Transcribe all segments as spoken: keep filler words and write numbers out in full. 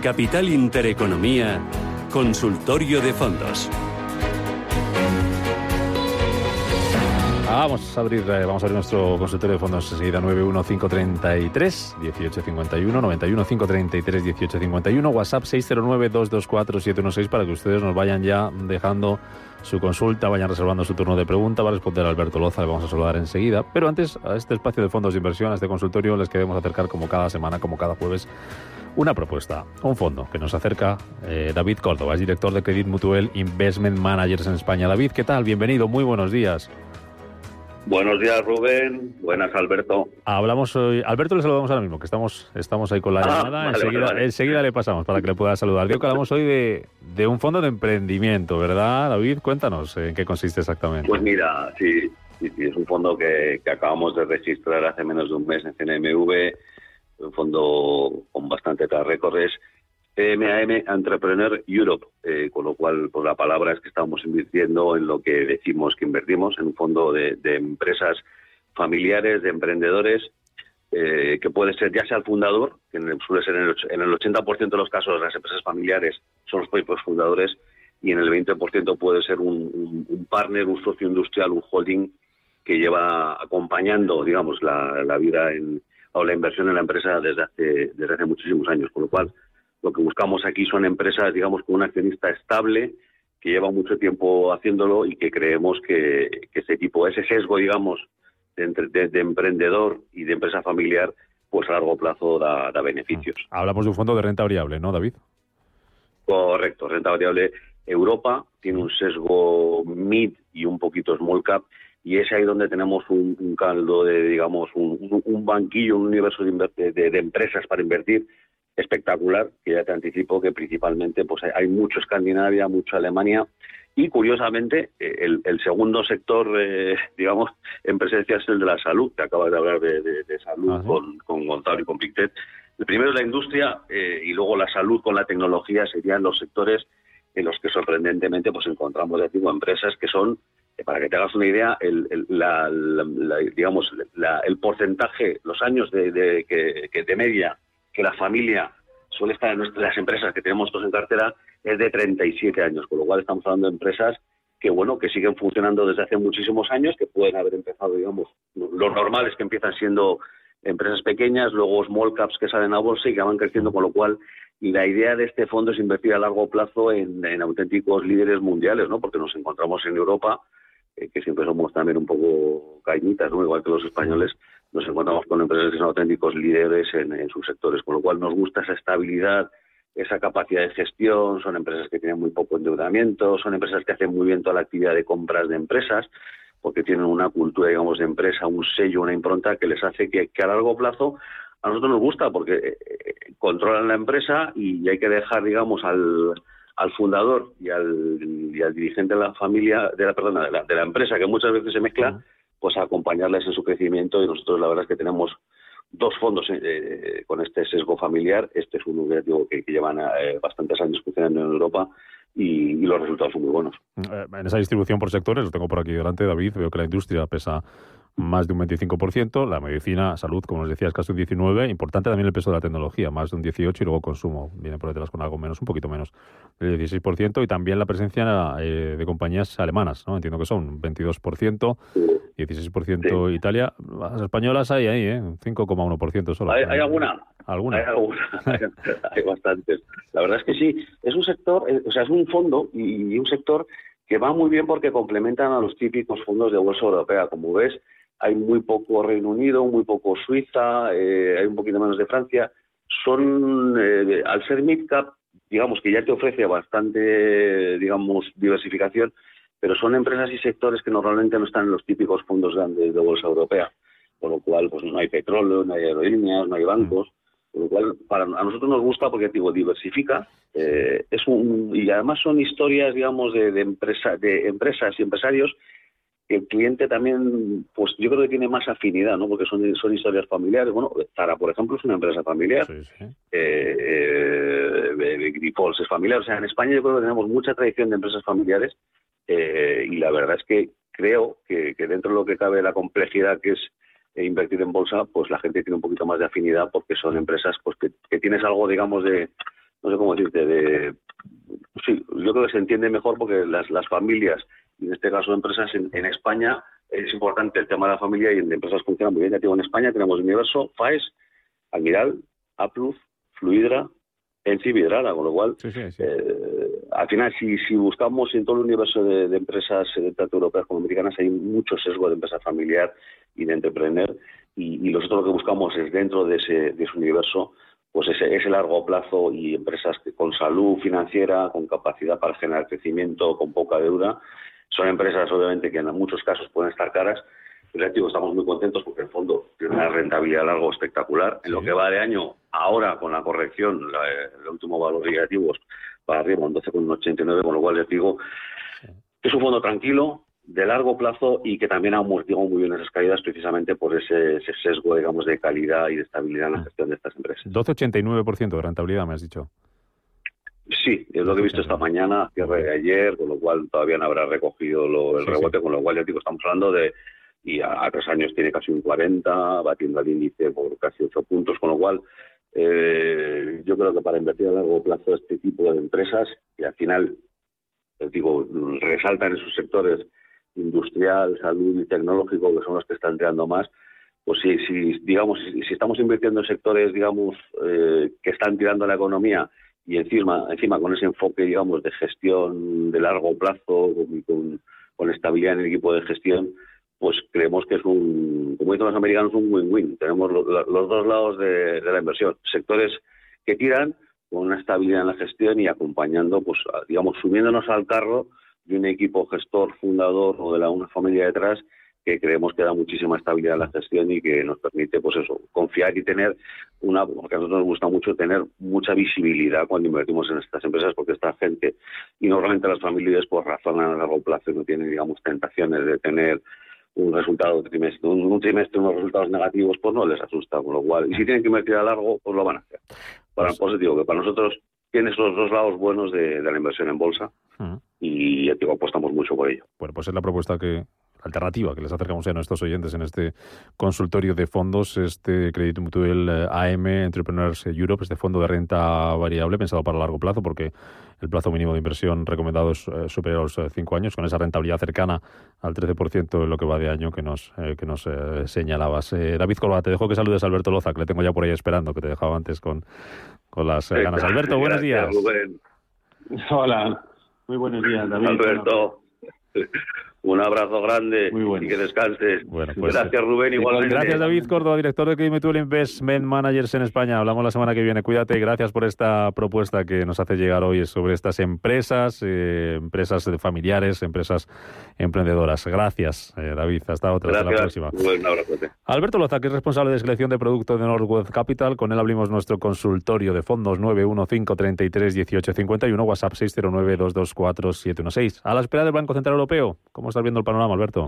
Capital Intereconomía, Consultorio de Fondos. Vamos a abrir, eh, vamos a abrir nuestro consultorio de fondos enseguida. Nueve uno cinco tres tres, uno ocho cinco uno, nueve uno cinco tres tres, uno ocho cinco uno, WhatsApp seis cero nueve dos dos cuatro siete uno seis para que ustedes nos vayan ya dejando su consulta, vayan reservando su turno de pregunta. Va a responder Alberto Loza, le vamos a saludar enseguida. Pero antes, a este espacio de fondos de inversión, a este consultorio, les queremos acercar como cada semana, como cada jueves, una propuesta, un fondo que nos acerca eh, David Córdoba, es director de Credit Mutuel Investment Managers en España. David, ¿qué tal? Bienvenido, muy buenos días. Buenos días, Rubén. Buenas, Alberto. Hablamos hoy. Alberto le saludamos ahora mismo, que estamos estamos ahí con la ah, llamada. Vale, enseguida, vale, vale. enseguida le pasamos para que le pueda saludar. Digo que hablamos hoy de, de un fondo de emprendimiento, ¿verdad, David? Cuéntanos en qué consiste exactamente. Pues mira, sí, sí, sí es un fondo que, que acabamos de registrar hace menos de un mes en C N M V, un fondo con bastante track record. Es C M A M Entrepreneur Europe, eh, con lo cual pues la palabra es que estamos invirtiendo en lo que decimos que invertimos, en un fondo de, de empresas familiares, de emprendedores, eh, que puede ser ya sea el fundador, que suele ser en el, en el ochenta por ciento de los casos las empresas familiares son los propios fundadores, y en el veinte por ciento puede ser un, un, un partner, un socio industrial, un holding que lleva acompañando, digamos, la, la vida en, o la inversión en la empresa desde hace, desde hace muchísimos años, con lo cual lo que buscamos aquí son empresas, digamos, con un accionista estable, que lleva mucho tiempo haciéndolo y que creemos que, que ese tipo, ese sesgo, digamos, de, de, de emprendedor y de empresa familiar, pues a largo plazo da, da beneficios. Hablamos de un fondo de renta variable, ¿no, David? Correcto, renta variable. Europa tiene un sesgo mid y un poquito small cap, y es ahí donde tenemos un, un caldo de, digamos, un, un, un banquillo, un universo de, de, de empresas para invertir espectacular, que ya te anticipo que principalmente pues hay, hay mucho Escandinavia, mucho Alemania, y curiosamente el, el segundo sector, eh, digamos, empresarial es el de la salud, que acabas de hablar de, de, de salud uh-huh. con, con Gonzalo y con Pictet. El primero es la industria eh, y luego la salud con la tecnología serían los sectores en los que sorprendentemente pues encontramos de tipo empresas que son, eh, para que te hagas una idea, el, el, la, la, la, digamos, la, el porcentaje, los años de, de, que, que de media que la familia suele estar en nuestras empresas que tenemos todos en cartera es de treinta y siete años, con lo cual estamos hablando de empresas que bueno que siguen funcionando desde hace muchísimos años, que pueden haber empezado, digamos, lo normal es que empiezan siendo empresas pequeñas, luego small caps que salen a bolsa y que van creciendo, con lo cual la idea de este fondo es invertir a largo plazo en, en auténticos líderes mundiales, ¿no? Porque nos encontramos en Europa, eh, que siempre somos también un poco cañitas, ¿no? Igual que los españoles, nos encontramos con empresas que son auténticos líderes en, en sus sectores, con lo cual nos gusta esa estabilidad, esa capacidad de gestión. Son empresas que tienen muy poco endeudamiento, son empresas que hacen muy bien toda la actividad de compras de empresas, porque tienen una cultura, digamos, de empresa, un sello, una impronta que les hace que, que a largo plazo a nosotros nos gusta, porque eh, controlan la empresa y hay que dejar, digamos, al, al fundador y al, y al dirigente de la familia, de la perdona, de la, de la empresa, que muchas veces se mezcla, pues a acompañarles en su crecimiento. Y nosotros la verdad es que tenemos dos fondos eh, con este sesgo familiar. Este es uno que, digo, que, que llevan eh, bastantes años funcionando en Europa y, y los resultados son muy buenos. En esa distribución por sectores, lo tengo por aquí delante, David, veo que la industria pesa más de un veinticinco por ciento, la medicina, salud, como nos decías, casi un diecinueve por ciento, importante también el peso de la tecnología, más de un dieciocho por ciento, y luego consumo, viene por detrás con algo menos, un poquito menos, del dieciséis por ciento, y también la presencia eh, de compañías alemanas, ¿no? Entiendo que son veintidós por ciento, dieciséis por ciento sí. Italia, las españolas hay ahí, ¿eh? cinco coma uno por ciento solo. ¿Hay, hay alguna? ¿Alguna? Hay alguna, hay, hay bastantes. La verdad es que sí, es un sector, o sea, es un fondo y, y un sector que va muy bien porque complementan a los típicos fondos de bolsa europea. Como ves, hay muy poco Reino Unido, muy poco Suiza, eh, hay un poquito menos de Francia. Son, eh, al ser mid-cap, digamos que ya te ofrece bastante, digamos, diversificación, pero son empresas y sectores que normalmente no están en los típicos fondos grandes de bolsa europea, por lo cual pues no hay petróleo, no hay aerolíneas, no hay bancos, por lo cual para a nosotros nos gusta porque digo diversifica, eh, es un y además son historias, digamos, de, de empresa, de empresas y empresarios. El cliente también, pues yo creo que tiene más afinidad, ¿no? Porque son, son historias familiares. Bueno, Zara, por ejemplo, es una empresa familiar. Sí, sí. Eh, eh, Grifols es familiar. O sea, en España yo creo que tenemos mucha tradición de empresas familiares eh, y la verdad es que creo que, que dentro de lo que cabe la complejidad que es invertir en bolsa, pues la gente tiene un poquito más de afinidad porque son empresas pues que, que tienes algo, digamos, de no sé cómo decirte, de, sí, yo creo que se entiende mejor porque las, las familias, y en este caso empresas en, en España, es importante el tema de la familia y en empresas funciona muy bien. Ya digo, en España tenemos Universo, Faes, Almiral, Apluz, Fluidra, Enci y Vidrala, con lo cual, sí, sí, sí. Eh, al final, si, si buscamos en todo el universo de, de empresas, eh, tanto europeas como americanas, hay mucho sesgo de empresa familiar y de entrepreneur, y, y nosotros lo que buscamos es, dentro de ese, de ese universo, pues ese, ese largo plazo y empresas que, con salud financiera, con capacidad para generar crecimiento, con poca deuda. Son empresas, obviamente, que en muchos casos pueden estar caras, pero digo, estamos muy contentos porque el fondo tiene una rentabilidad a largo espectacular. En Sí. lo que va de año, ahora con la corrección, la, el último valor negativo para arriba, un doce coma ochenta y nueve, con lo cual les digo Sí. que es un fondo tranquilo, de largo plazo y que también ha amortiguado muy bien esas caídas precisamente por ese, ese sesgo, digamos, de calidad y de estabilidad en la gestión de estas empresas. doce coma ochenta y nueve por ciento de rentabilidad, me has dicho. Sí, es lo que he visto esta mañana, cierre de ayer, con lo cual todavía no habrá recogido lo, el Sí, rebote, sí. con lo cual ya digo, estamos hablando de, y a, a tres años tiene casi un cuarenta, batiendo al índice por casi ocho puntos, con lo cual eh, yo creo que para invertir a largo plazo este tipo de empresas, y al final, les digo, resaltan en sus sectores industrial, salud y tecnológico, que son los que están creando más, pues si, si digamos, si, si estamos invirtiendo en sectores, digamos, eh, que están tirando la economía, y encima encima con ese enfoque, digamos, de gestión de largo plazo, con, con, con estabilidad en el equipo de gestión, pues creemos que es un, como dicen los americanos, un win-win. Tenemos lo, lo, los dos lados de, de la inversión. Sectores que tiran con una estabilidad en la gestión y acompañando, pues digamos, subiéndonos al carro de un equipo gestor, fundador o de la, una familia detrás, que creemos que da muchísima estabilidad en la gestión y que nos permite, pues eso, confiar y tener una, porque a nosotros nos gusta mucho tener mucha visibilidad cuando invertimos en estas empresas, porque esta gente, y normalmente las familias, pues razonan a largo plazo y no tienen, digamos, tentaciones de tener un resultado trimestre, un, un trimestre, unos resultados negativos, pues no les asusta, con lo cual, y si tienen que invertir a largo, pues lo van a hacer. Para pues, pues digo que para nosotros tiene esos dos lados buenos de, de la inversión en bolsa, uh-huh. y digo, apostamos mucho por ello. Bueno, pues es la propuesta que alternativa que les acercamos ya a nuestros oyentes en este consultorio de fondos, este Credit Mutuel A M Entrepreneurs Europe, este fondo de renta variable pensado para largo plazo, porque el plazo mínimo de inversión recomendado es eh, superior a los eh, cinco años, con esa rentabilidad cercana al trece por ciento de lo que va de año que nos eh, que nos eh, señalabas. Eh, David Corba, te dejo que saludes a Alberto Loza, que le tengo ya por ahí esperando, que te dejaba antes con, con las eh, ganas. Alberto, buenos días. Rubén. Hola, muy buenos días, David. Alberto. Un abrazo grande y que descanses. Bueno, pues, gracias, Rubén. Igualmente. Gracias, David Córdoba, director de Credit Mutual Investment Managers en España. Hablamos la semana que viene. Cuídate. Gracias por esta propuesta que nos hace llegar hoy sobre estas empresas, eh, empresas familiares, empresas emprendedoras. Gracias, eh, David. Hasta otra. Gracias. Hasta la próxima. Un abrazote. Alberto Loza, que es responsable de selección de producto de Northwest Capital. Con él abrimos nuestro consultorio de fondos nueve uno cinco tres tres uno ocho cinco uno, WhatsApp seis cero nueve dos dos cuatro siete uno seis. A la espera del Banco Central Europeo. ¿Cómo estás viendo el panorama, Alberto?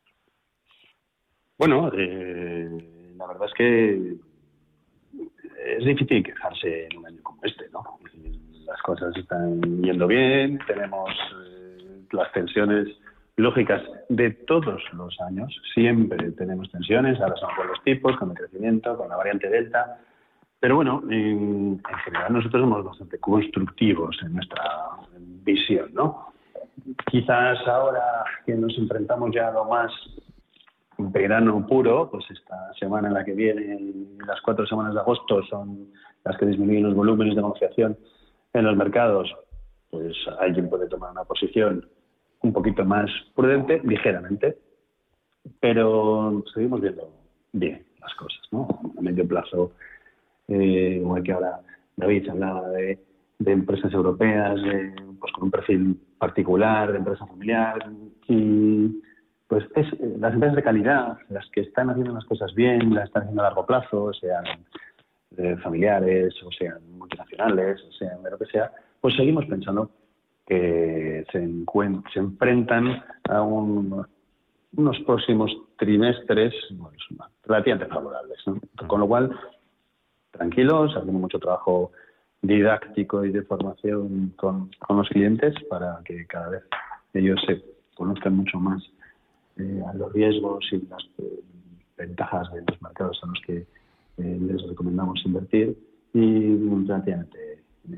Bueno, eh, la verdad es que es difícil quejarse en un año como este, ¿no? Las cosas están yendo bien, tenemos eh, las tensiones lógicas de todos los años, siempre tenemos tensiones, ahora son con los tipos, con el crecimiento, con la variante Delta, pero bueno, en, en general nosotros somos bastante constructivos en nuestra visión, ¿no? Quizás ahora que nos enfrentamos ya a lo más verano puro, pues esta semana en la que viene, las cuatro semanas de agosto son las que disminuyen los volúmenes de negociación en los mercados, pues alguien puede tomar una posición un poquito más prudente, ligeramente, pero seguimos viendo bien las cosas, ¿no? A medio plazo, eh, igual que ahora David hablaba de, de empresas europeas, de, pues con un perfil particular, de empresa familiar, y pues es las empresas de calidad, las que están haciendo las cosas bien, las están haciendo a largo plazo, sean eh, familiares, o sean multinacionales, o sean de lo que sea, pues seguimos pensando que se, encuent- se enfrentan a un, unos próximos trimestres pues, relativamente favorables, ¿no? Con lo cual, tranquilos, hacemos mucho trabajo didáctico y de formación con, con los clientes para que cada vez ellos se conozcan mucho más eh, a los riesgos y las eh, ventajas de los mercados a los que eh, les recomendamos invertir, y relativamente eh,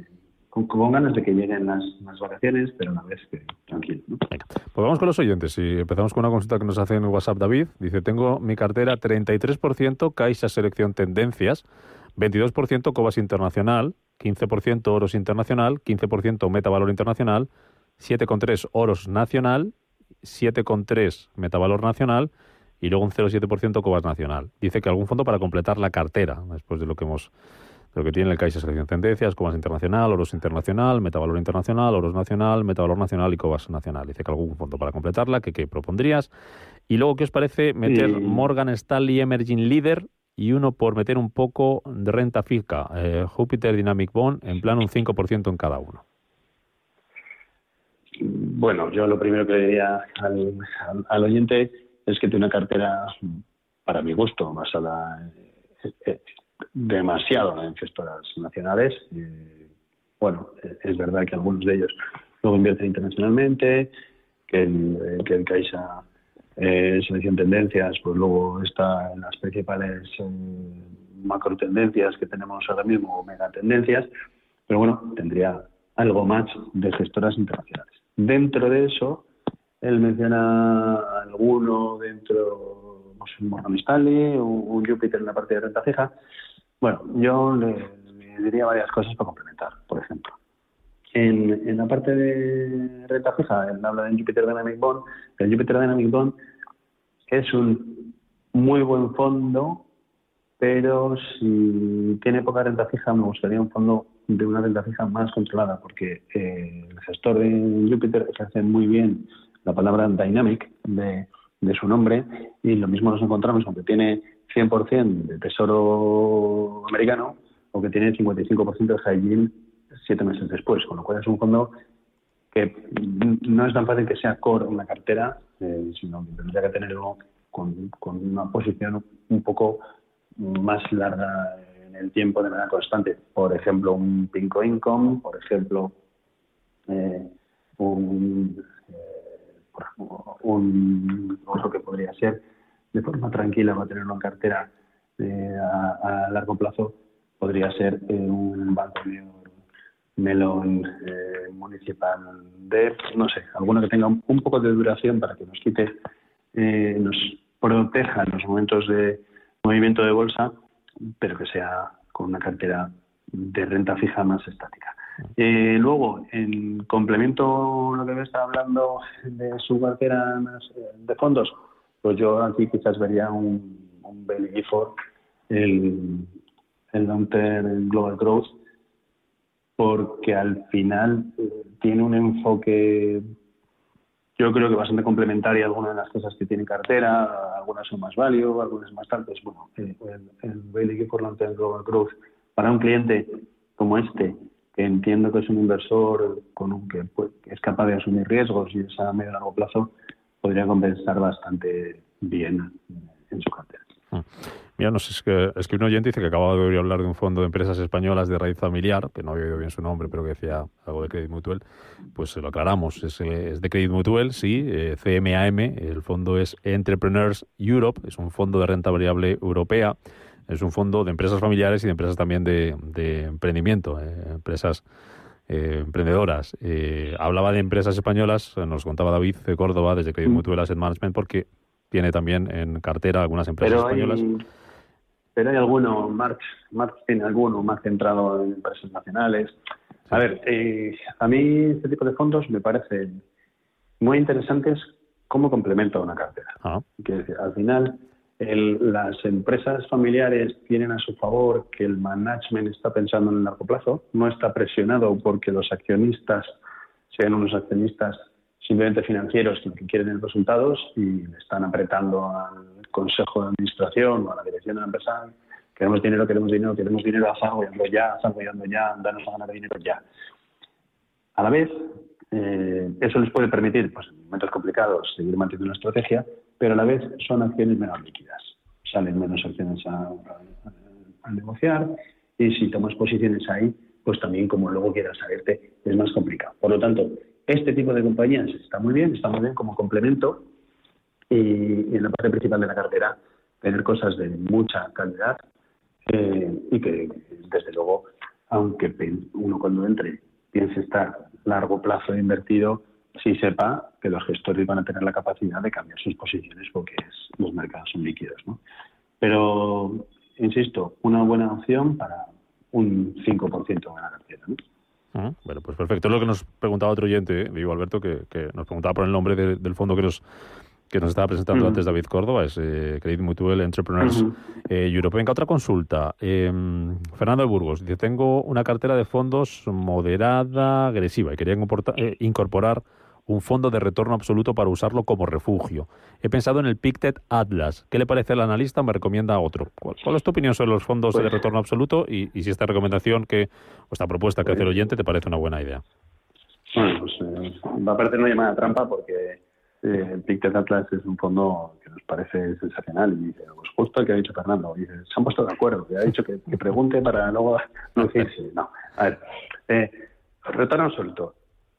con, con ganas de que lleguen las, las vacaciones, pero a la vez que tranquilo, ¿no? Venga, pues vamos con los oyentes. Y empezamos con una consulta que nos hace en el WhatsApp David. Dice, tengo mi cartera treinta y tres por ciento Caixa Selección Tendencias, veintidós por ciento Cobas Internacional, quince por ciento Oros Internacional, quince por ciento Metavalor Internacional, siete coma tres Oros Nacional, siete coma tres Metavalor Nacional y luego un cero coma siete por ciento Cobas Nacional. Dice que algún fondo para completar la cartera, después de lo que hemos de lo que tiene el Caixa Selección Tendencias, Cobas Internacional, Oros Internacional, Metavalor Internacional, Oros Nacional, Metavalor Nacional y Cobas Nacional. Dice que algún fondo para completarla, que qué propondrías. Y luego, ¿qué os parece meter Sí. Morgan Stanley Emerging Leader y uno por meter un poco de renta fija, eh, Jupiter Dynamic Bond, en plan un cinco por ciento en cada uno? Bueno, yo lo primero que le diría al, al, al oyente es que tiene una cartera, para mi gusto, basada eh, eh, demasiado en gestoras nacionales. Eh, bueno, eh, es verdad que algunos de ellos luego invierten internacionalmente, que el, eh, que el Caixa eh, Selección Tendencias, pues luego está en las principales eh, macro tendencias que tenemos ahora mismo, o mega tendencias, pero bueno, tendría algo más de gestoras internacionales. Dentro de eso, él menciona alguno dentro, pues, un Morgan Stanley, un, un Jupiter en la parte de renta fija. Bueno, yo le, le diría varias cosas para complementar. Por ejemplo, en, en la parte de renta fija, él habla de Jupiter Dynamic Bond. El Jupiter Dynamic Bond es un muy buen fondo, pero si tiene poca renta fija, me gustaría un fondo de una renta fija más controlada, porque eh, el gestor de Jupiter ejerce muy bien la palabra dynamic de, de su nombre, y lo mismo nos encontramos aunque tiene cien por ciento de tesoro americano o que tiene cincuenta y cinco por ciento de high yield siete meses después, con lo cual es un fondo que no es tan fácil que sea core en la cartera, eh, sino que tendría que tenerlo con, con una posición un poco más larga en el tiempo de manera constante. Por ejemplo, un Pinco Income, por ejemplo, eh, un, eh, por ejemplo, un otro que podría ser de forma tranquila, va a tenerlo en cartera eh, a, a largo plazo, podría ser eh, un Banco Melon eh, Municipal Debt, no sé, alguno que tenga un, un poco de duración para que nos quite, eh, nos proteja en los momentos de movimiento de bolsa, pero que sea con una cartera de renta fija más estática. Eh, luego, en complemento a lo que me está hablando de su cartera de fondos, pues yo aquí quizás vería un, un Bailey Gifford, el, el Long Term Global Growth, porque al final eh, tiene un enfoque, yo creo que bastante complementario a algunas de las cosas que tiene en cartera. Algunas son más value, algunas más tal. Pues bueno, el, el Bailey Gifford Long Term Global Growth para un cliente como este, que entiendo que es un inversor con un que, pues, que es capaz de asumir riesgos y es a medio y largo plazo, podría compensar bastante bien en su cartera. Mira, no sé, es que, es que un oyente dice que acababa de oír hablar de un fondo de empresas españolas de raíz familiar, que no había oído bien su nombre, pero que decía algo de Credit Mutual. Pues se lo aclaramos, es, es de Credit Mutual, sí, eh, C M A M, el fondo es Entrepreneurs Europe, es un fondo de renta variable europea, es un fondo de empresas familiares y de empresas también de, de emprendimiento, eh, empresas eh, emprendedoras. Eh, hablaba de empresas españolas, nos contaba David de Córdoba, desde Credit Mutual Asset Management, porque tiene también en cartera algunas empresas pero hay, españolas. Pero hay alguno, Marx, Marx tiene alguno más centrado en empresas nacionales. A ver, eh, a mí este tipo de fondos me parecen muy interesantes como complemento a una cartera. Ah. Quiero decir, al final, el, las empresas familiares tienen a su favor que el management está pensando en el largo plazo, no está presionado porque los accionistas sean unos accionistas simplemente financieros que quieren los resultados y le están apretando al consejo de administración o a la dirección de la empresa: queremos dinero, queremos dinero, queremos dinero, salgo y ando ya, salgo y ando ya, danos a ganar dinero ya. A la vez, eh, eso les puede permitir, pues en momentos complicados, seguir manteniendo una estrategia, pero a la vez son acciones menos líquidas. Salen menos acciones a, a, a negociar, y si tomas posiciones ahí, pues también, como luego quieras salirte, es más complicado. Por lo tanto, este tipo de compañías está muy bien, está muy bien como complemento, y, y en la parte principal de la cartera tener cosas de mucha calidad, eh, y que desde luego, aunque uno cuando entre piense estar largo plazo invertido, sí sepa que los gestores van a tener la capacidad de cambiar sus posiciones porque es, los mercados son líquidos, ¿no? Pero, insisto, una buena opción para un cinco por ciento de la cartera, ¿no? Uh-huh. Bueno, pues perfecto. Es lo que nos preguntaba otro oyente, ¿eh? Digo, Alberto, que, que nos preguntaba por el nombre de, del fondo que nos que nos estaba presentando uh-huh. antes David Córdoba, es eh, Credit Mutual Entrepreneurs uh-huh. eh, Europe. Venga, otra consulta. Eh, Fernando de Burgos dice, tengo una cartera de fondos moderada, agresiva, y quería eh, incorporar un fondo de retorno absoluto para usarlo como refugio. He pensado en el Pictet Atlas. ¿Qué le parece al analista? ¿Me recomienda otro? ¿Cuál, cuál es tu opinión sobre los fondos pues, de retorno absoluto? Y, y si esta recomendación, que o esta propuesta que hace el oyente, te parece una buena idea. Bueno, pues eh, va a parecer una llamada trampa porque eh, el Pictet Atlas es un fondo que nos parece sensacional. Y dice, pues justo el que ha dicho Fernando. Dice, se han puesto de acuerdo. Que ha dicho que, que pregunte para luego lucirse. No, a ver. Eh, retorno absoluto.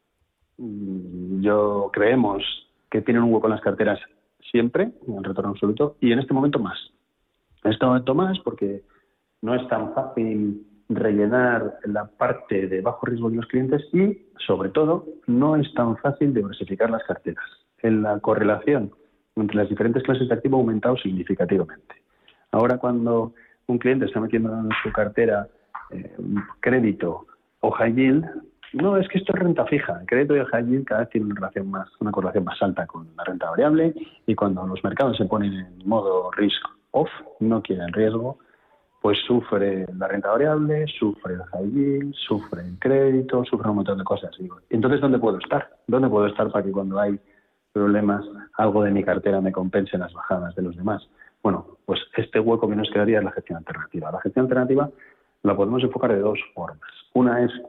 Yo creemos que tienen un hueco en las carteras siempre, en el retorno absoluto, y en este momento más. En este momento más porque no es tan fácil rellenar la parte de bajo riesgo de los clientes y, sobre todo, no es tan fácil diversificar las carteras. En la correlación entre las diferentes clases de activo ha aumentado significativamente. Ahora, cuando un cliente está metiendo en su cartera eh, crédito o high yield, no, es que esto es renta fija. El crédito y el high yield cada vez tienen una relación más, una correlación más alta con la renta variable, y cuando los mercados se ponen en modo risk off, no quieren riesgo, pues sufre la renta variable, sufre el high yield, sufre el crédito, sufre un montón de cosas. Entonces, ¿dónde puedo estar? ¿Dónde puedo estar para que cuando hay problemas algo de mi cartera me compense las bajadas de los demás? Bueno, pues este hueco que nos quedaría es la gestión alternativa. La gestión alternativa la podemos enfocar de dos formas. Una es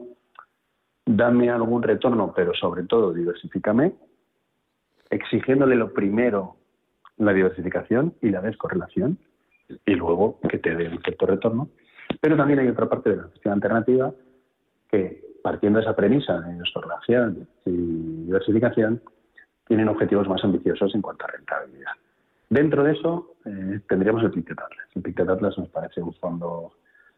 dame algún retorno, pero sobre todo diversifícame, exigiéndole lo primero la diversificación y la descorrelación, y luego que te dé un cierto retorno. Pero también hay otra parte de la gestión alternativa que, partiendo de esa premisa de descorrelación y diversificación, tienen objetivos más ambiciosos en cuanto a rentabilidad. Dentro de eso eh, tendríamos el Pictet Atlas. El Pictet Atlas nos parece un fondo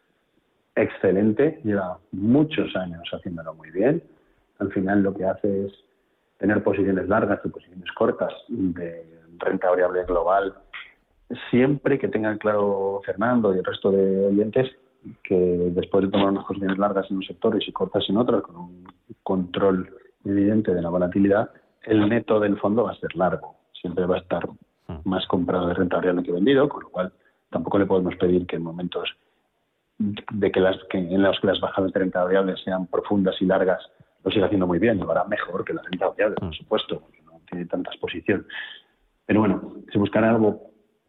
excelente, lleva muchos años haciéndolo muy bien. Al final lo que hace es tener posiciones largas y posiciones cortas de renta variable global, siempre que tengan claro Fernando y el resto de oyentes que después de tomar unas posiciones largas en unos sectores y cortas en otros, con un control evidente de la volatilidad, el neto del fondo va a ser largo. Siempre va a estar más comprado de renta variable que vendido, con lo cual tampoco le podemos pedir que en momentos de que las que en los que las bajadas de renta variable sean profundas y largas lo siga haciendo muy bien, lo hará mejor que la renta variable, por supuesto, porque no tiene tanta exposición. Pero bueno, si buscar algo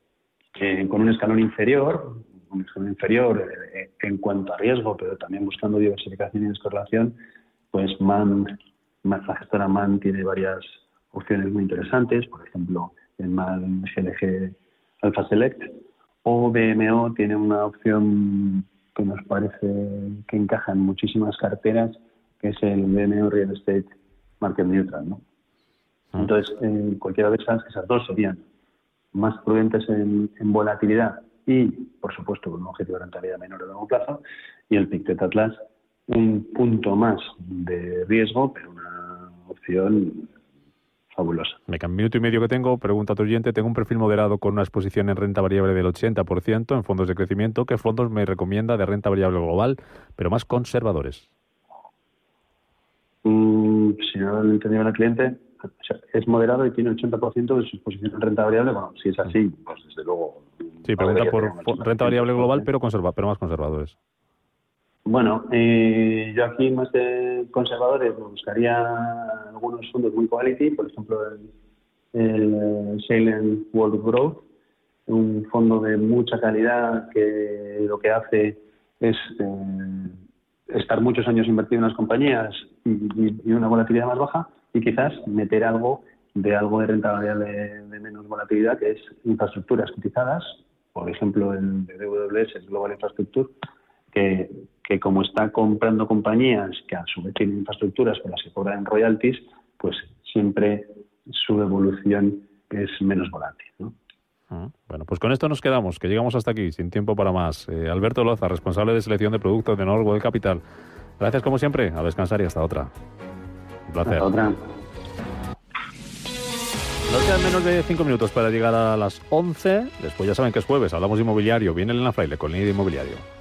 eh, con un escalón inferior, un escalón inferior eh, en cuanto a riesgo, pero también buscando diversificación y descorrelación, pues Man, la gestora Man tiene varias opciones muy interesantes, por ejemplo, el Man G L G Alpha Select, o B M O tiene una opción que nos parece que encaja en muchísimas carteras, que es el B M O Real Estate Market Neutral, ¿no? Entonces, eh, cualquiera de esas, esas dos serían más prudentes en, en volatilidad y, por supuesto, con un objetivo de rentabilidad menor a largo plazo, y el Pictet Atlas, un punto más de riesgo, pero una opción fabulosa. Me cambio un minuto y medio que tengo. Pregunta a tu oyente. Tengo un perfil moderado con una exposición en renta variable del ochenta por ciento en fondos de crecimiento. ¿Qué fondos me recomienda de renta variable global, pero más conservadores? Mm, si no lo he entendido al cliente, es moderado y tiene ochenta por ciento de su exposición en renta variable. Bueno, si es así, pues desde luego... Sí, pregunta por, por renta variable global, pero, conserva, pero más conservadores. Bueno, eh, yo aquí más de conservadores me buscaría algunos fondos muy quality, por ejemplo el, el Salient World Growth, un fondo de mucha calidad que lo que hace es eh, estar muchos años invertido en las compañías y, y, y una volatilidad más baja, y quizás meter algo de algo de renta variable de menos volatilidad, que es infraestructuras cotizadas, por ejemplo el D W S, el Global Infrastructure, que, que como está comprando compañías que a su vez tienen infraestructuras con las que cobran royalties, pues siempre su evolución es menos volátil, ¿no? Bueno, pues con esto nos quedamos, que llegamos hasta aquí, sin tiempo para más. Eh, Alberto Loza, responsable de selección de productos de Norwood Capital. Gracias como siempre, a descansar y hasta otra. Un placer. Hasta otra. Nos quedan menos de cinco minutos para llegar a las once. Después ya saben que es jueves, hablamos de inmobiliario. Viene Elena Fraile con Línea de Inmobiliario.